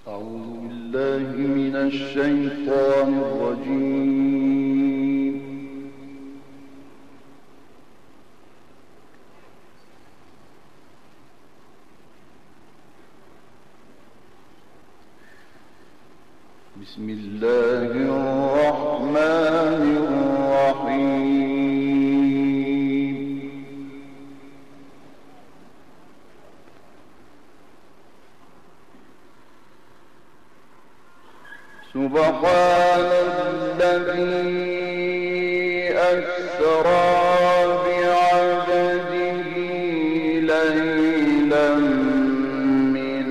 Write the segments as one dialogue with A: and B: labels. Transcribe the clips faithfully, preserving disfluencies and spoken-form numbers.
A: أعوذ بالله من الشيطان الرجيم. بسم الله الرحمن الرحيم. سبحان الذي أسرى بعبده ليلا من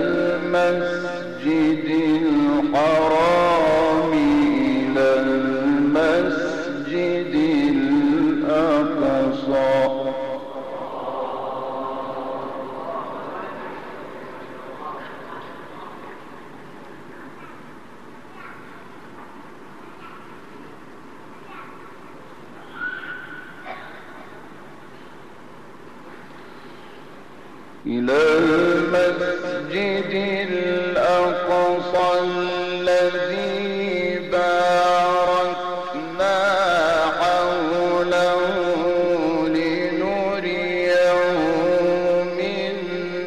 A: المسجد الحرام إلى المسجد الأقصى إلى المسجد الأقصى الذي باركنا حوله لنريه من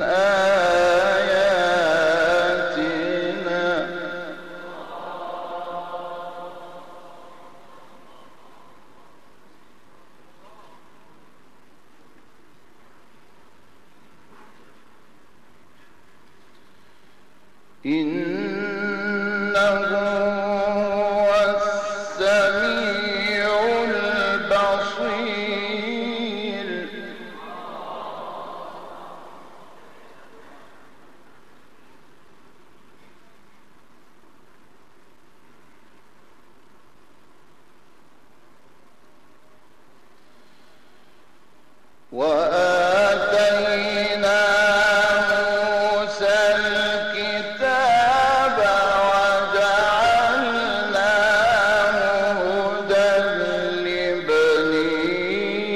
A: آياتنا إنه هو السميع البصير. وآتينا موسى الكتاب وجعلناه هدى لبني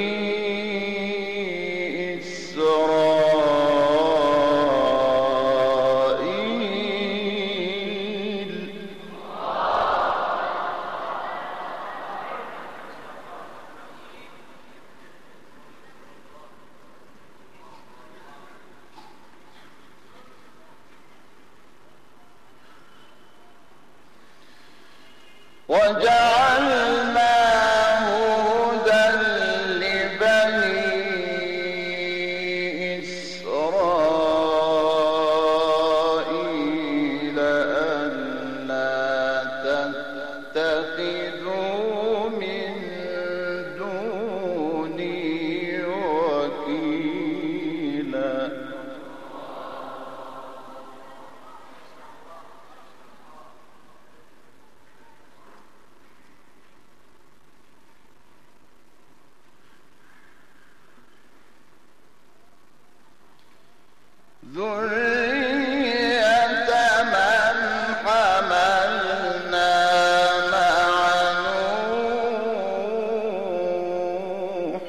A: إسرائيل. وجعلناه هدى لبني إسرائيل ألا تتخذوا من دوني وكيلا. ذرية من حملنا مع نوح.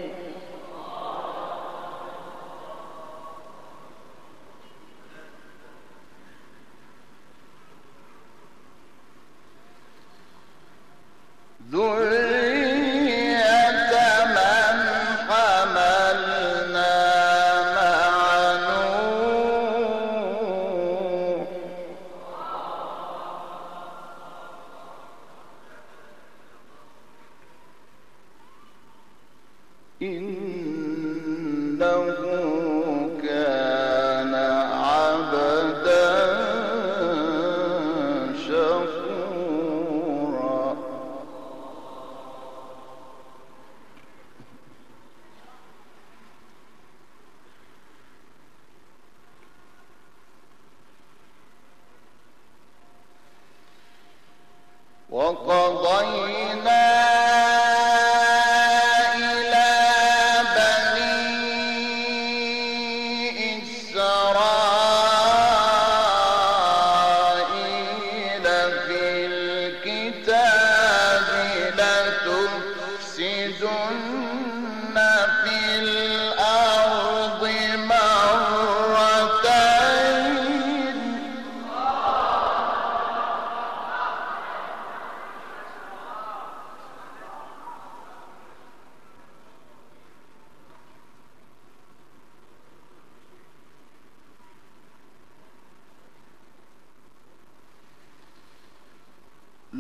A: ذرية من حملنا مع نوح. إنه كان عبدا شكورا. وقضينا إلى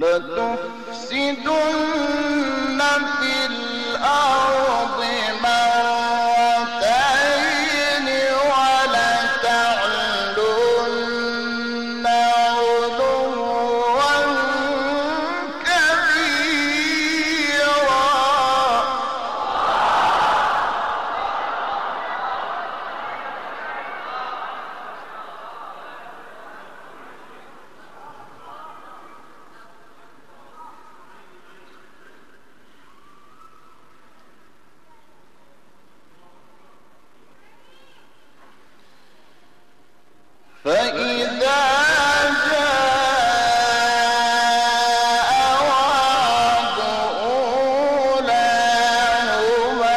A: لتفسدن في الأرض مرتين ولتعلن علوا كبيرا. فإذا جاء وعد أولاهما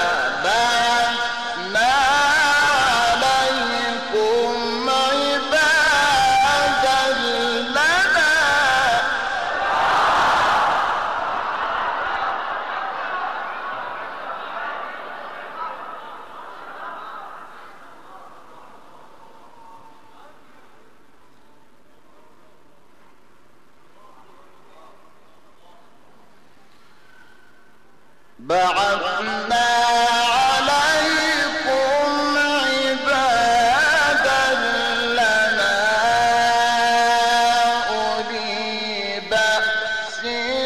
A: بعثنا عليكم عبادا لنا بعثنا عليكم عبادا لنا أولي بأس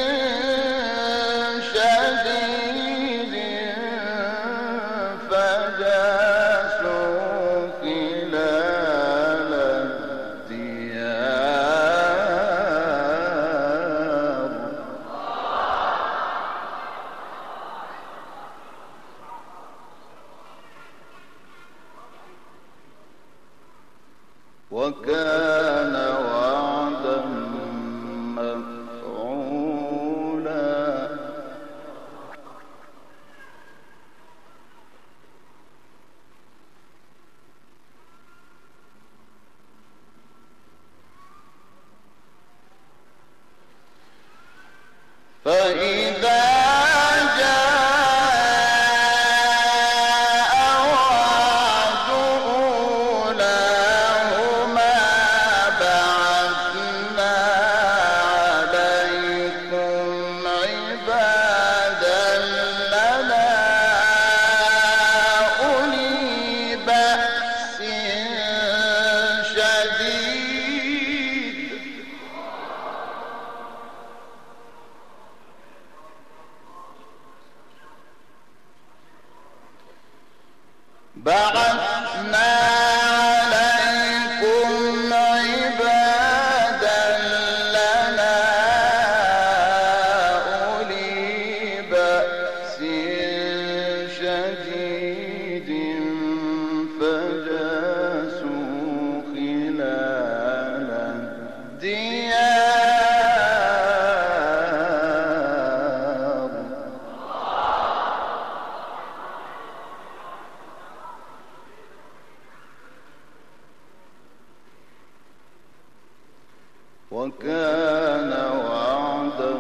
A: شديد فجاسوا خلال الديار. وكان وعدا مفعولا. فإذا بعثنا عليكم عبادا لنا أولي بأس شديد فجاسوا خلال الديار. وكان وعدا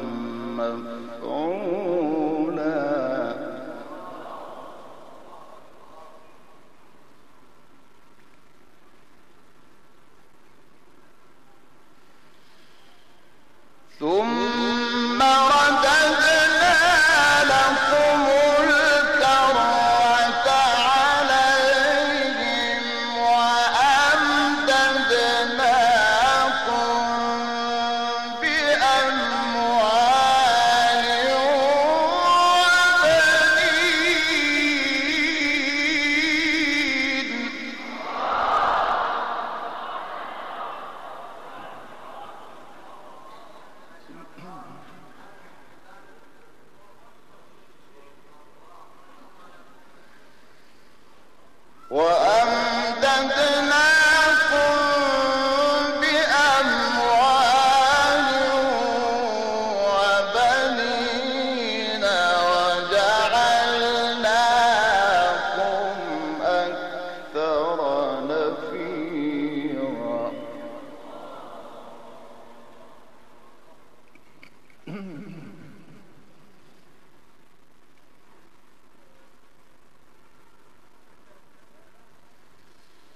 A: مفعولا. ثم رددنا لكم الكرة عليهم وأمددناكم بأموال وبنين. وأمددناكم بأموال وبنين وجعلناكم أكثر نفيرا.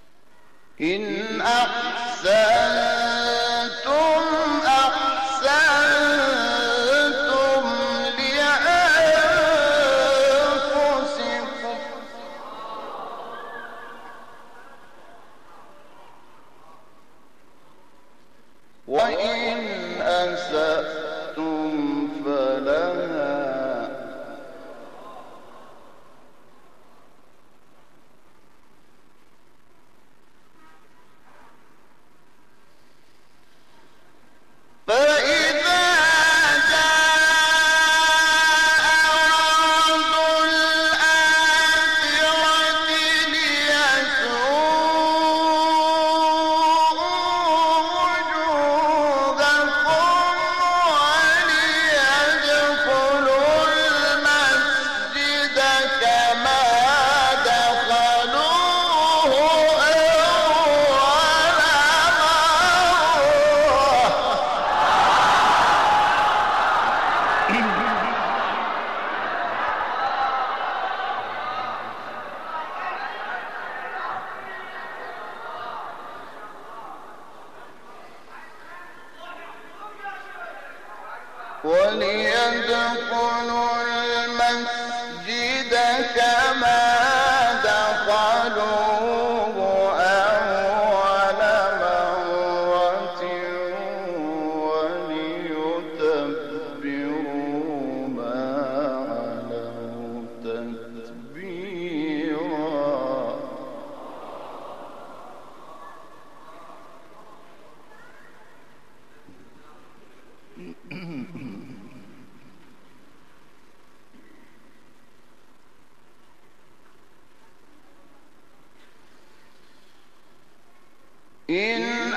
A: إن أحسنتم أحسنتم وإن أسأتم فلها. فإذا جاء وعد الآخرة ليسوءوا وجوهكم وليدخلوا المسجد كما دخلوه أول وليدخلوا المسجد كما دخلوه أول مرة وليتبروا ما علوا تتبيرا. إن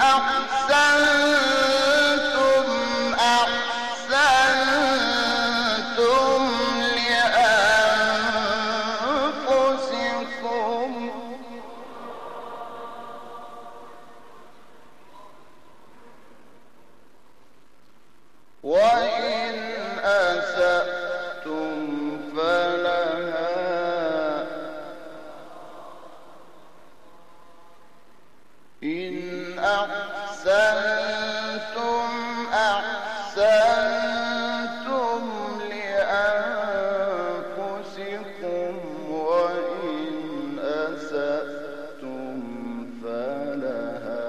A: أحسنتم أحسنتم لأنفسكم وإن أسأتم فلها. إن أحسنتم أحسنتم لأنفسكم وإن أسأتم فلها.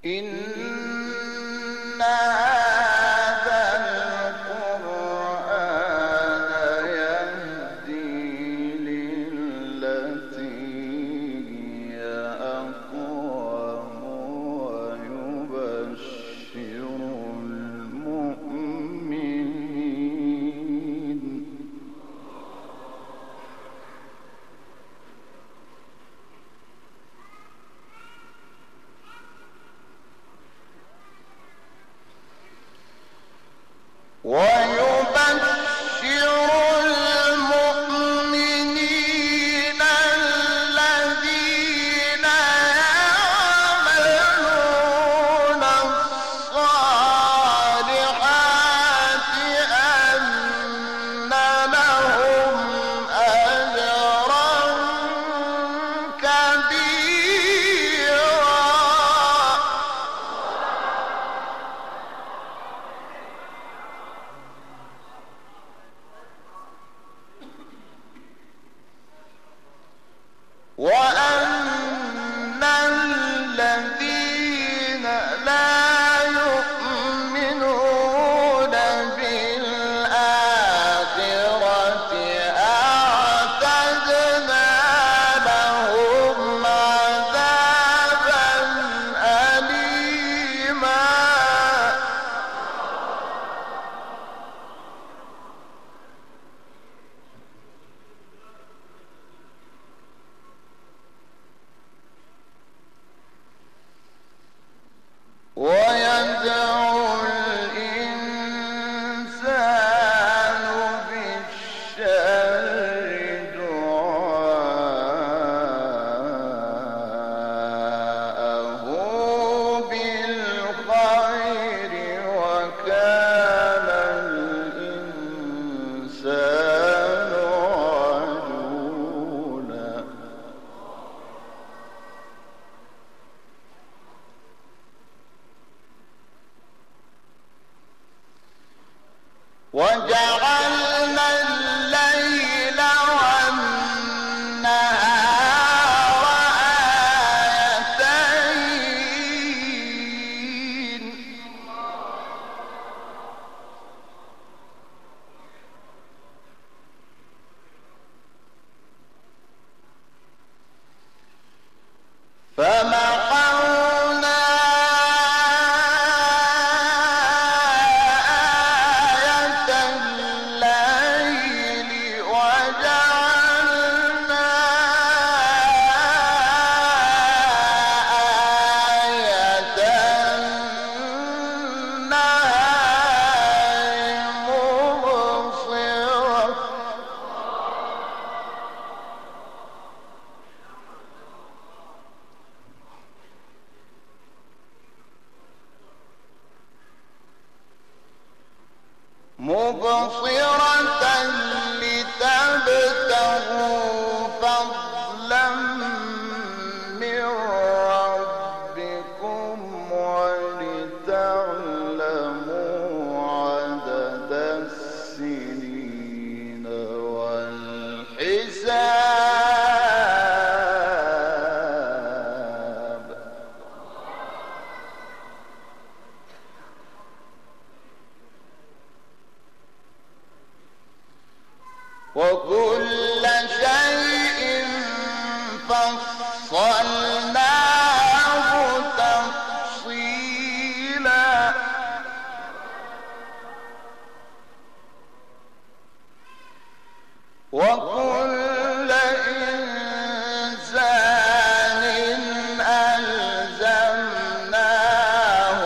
A: إن هذا القرآن يهدي للتي هي أقوم ويبشر المؤمنين ويبشر المؤمنين الذين يعملون الصالحات أن لهم أجرا كبيرا وأن الذين لا يؤمنون بالآخرة أعتدنا لهم عذابا أليما ويدعو الإنسان بالشر دعاءه بالخير وكان الإنسان عجولا وجعلنا الليل والنهار آيتين فمحونا آية الليل وجعلنا آية النهار مبصرة مبصرة لتبتغوا فضلا من ربكم ولتعلموا عدد السنين والحساب وكل شيء فصلناه تفصيلا وكل إنسان ألزمناه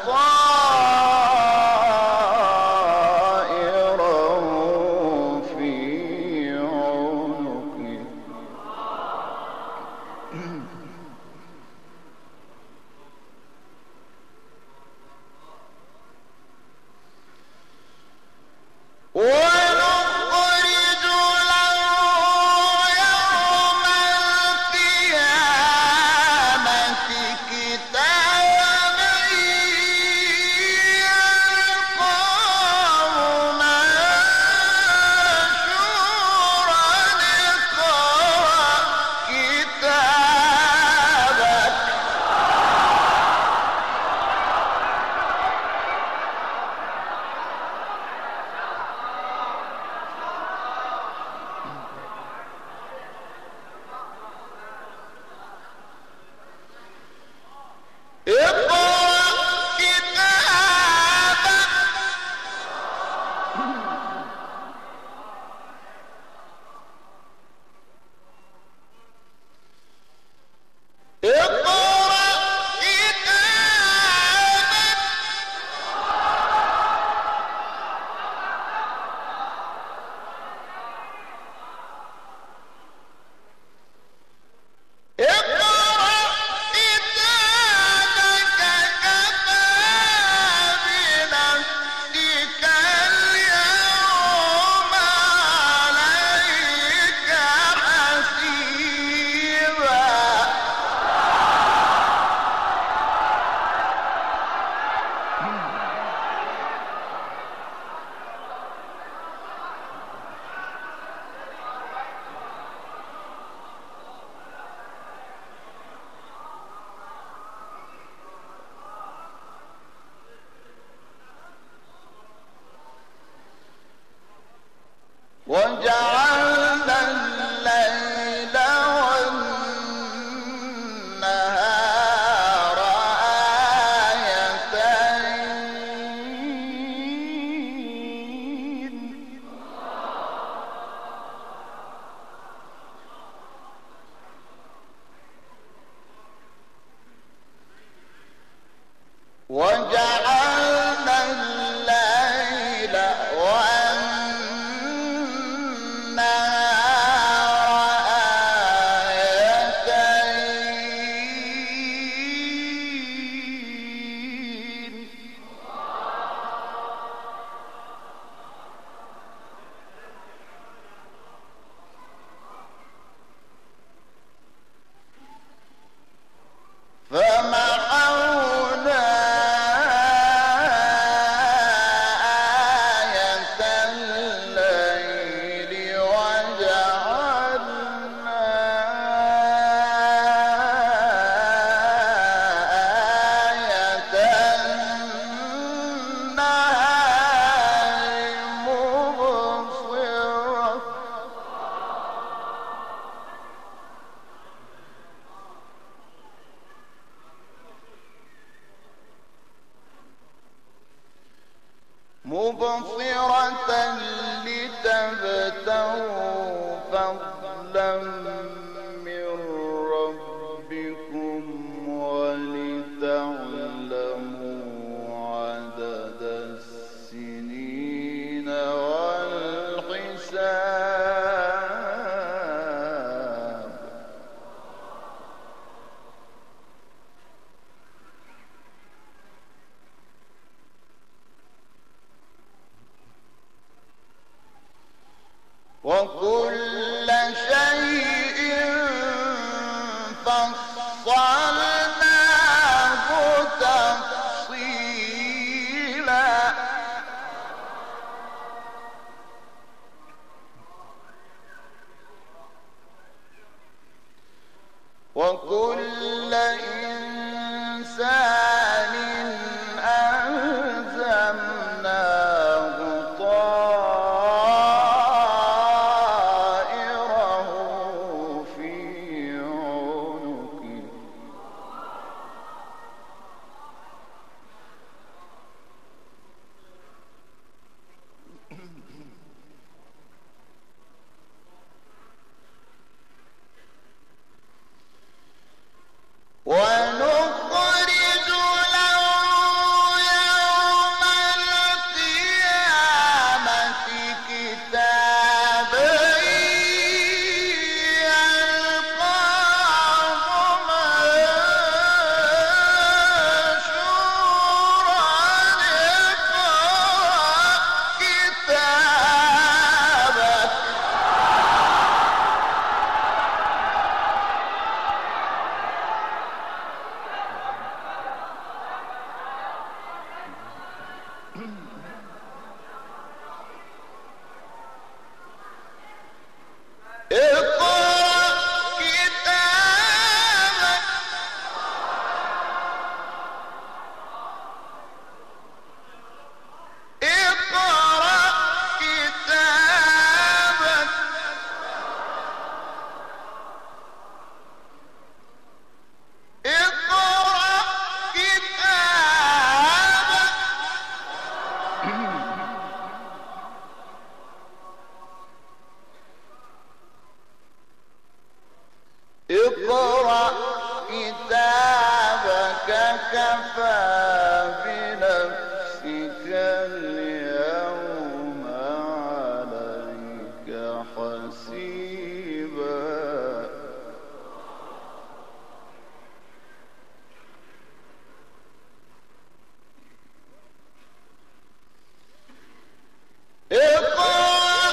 A: طائره في عنقه ونخرج له وجعلنا الليل والنهار آيتين وجعلنا الليل والنهار آيتين فمحونا آية الليل وجعلنا آية النهار مبصرة مبصرة لتبتغوا فضلا من ربكم ولتعلموا عدد السنين والحساب وكل شيء فصلناه تفصيلا وكل إنسان ألزمناه طائره في عنقه ونخرج له يوم القيامة كتابا يلقاه منشورا اقرأ كتابك اقرأ كتابك اقرأ كتابك اقرأ كتابك اقرأ كتابك كفى بنفسك اليوم عليك حسيبا اقرأ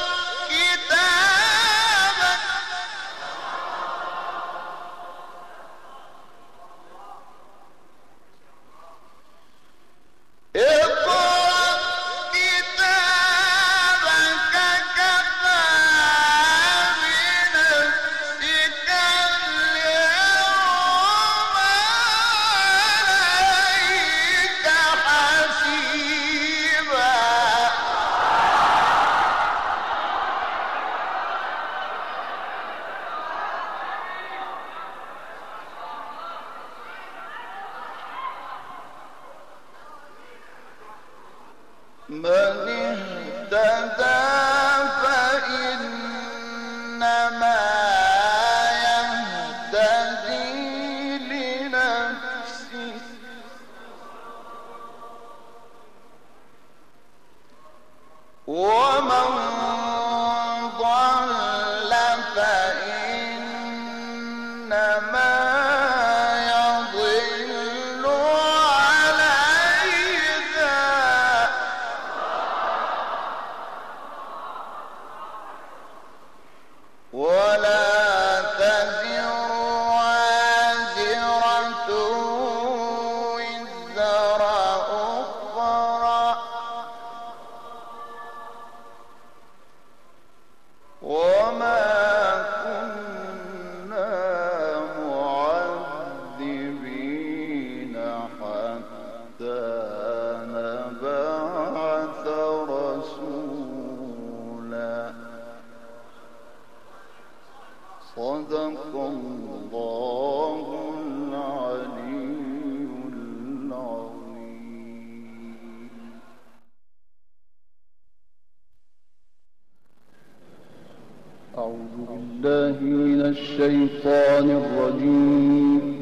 A: كتابك اقرأ كتابك كفى بنفسك من اهتدى فإنما يهتدي لنفسه ومن ضل فإنما يضل عليها ولا تزر وازرة وزر أخرى وما كنا معذبين حتى نبعث رسولا صدق الله العلي العظيم. أعوذ بالله من الشيطان الرجيم.